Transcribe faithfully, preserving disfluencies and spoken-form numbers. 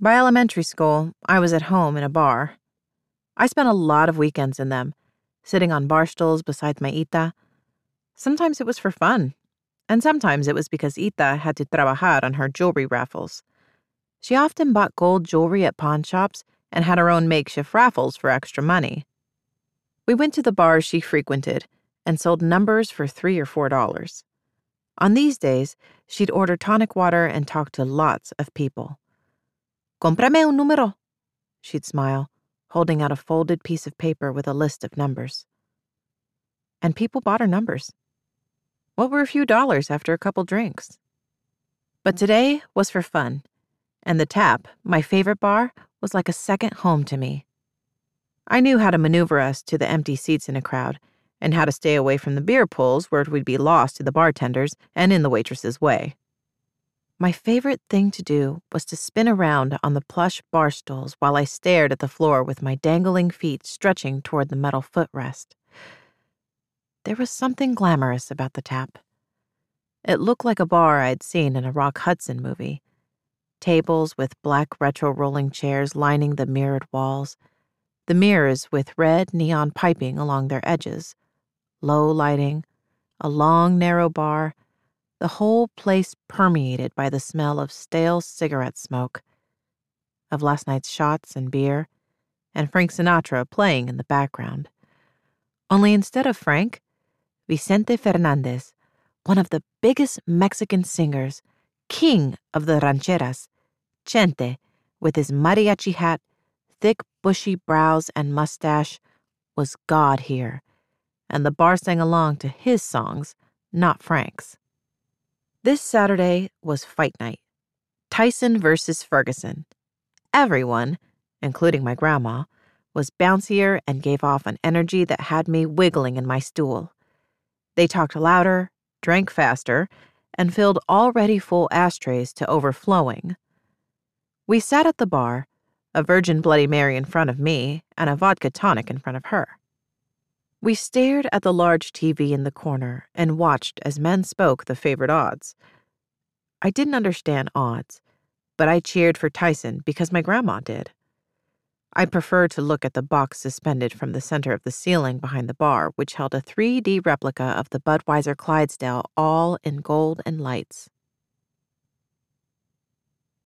By elementary school, I was at home in a bar. I spent a lot of weekends in them, sitting on bar stools beside my Ita. Sometimes it was for fun, and sometimes it was because Ita had to trabajar on her jewelry raffles. She often bought gold jewelry at pawn shops and had her own makeshift raffles for extra money. We went to the bars she frequented and sold numbers for three or four dollars. On these days, she'd order tonic water and talk to lots of people. Cómprame un número, she'd smile, holding out a folded piece of paper with a list of numbers. And people bought her numbers. What were a few dollars after a couple drinks? But today was for fun, and the Tap, my favorite bar, was like a second home to me. I knew how to maneuver us to the empty seats in a crowd, and how to stay away from the beer pools where we'd be lost to the bartenders and in the waitress's way. My favorite thing to do was to spin around on the plush bar stools while I stared at the floor with my dangling feet stretching toward the metal footrest. There was something glamorous about the Tap. It looked like a bar I'd seen in a Rock Hudson movie. Tables with black retro rolling chairs lining the mirrored walls, the mirrors with red neon piping along their edges, low lighting, a long, narrow bar, the whole place permeated by the smell of stale cigarette smoke, of last night's shots and beer, and Frank Sinatra playing in the background. Only instead of Frank, Vicente Fernandez, one of the biggest Mexican singers, king of the rancheras, Chente, with his mariachi hat, thick bushy brows and mustache, was God here, and the bar sang along to his songs, not Frank's. This Saturday was fight night. Tyson versus Ferguson. Everyone, including my grandma, was bouncier and gave off an energy that had me wiggling in my stool. They talked louder, drank faster, and filled already full ashtrays to overflowing. We sat at the bar, a virgin Bloody Mary in front of me and a vodka tonic in front of her. We stared at the large T V in the corner and watched as men spoke the favorite odds. I didn't understand odds, but I cheered for Tyson because my grandma did. I preferred to look at the box suspended from the center of the ceiling behind the bar, which held a three D replica of the Budweiser Clydesdale all in gold and lights.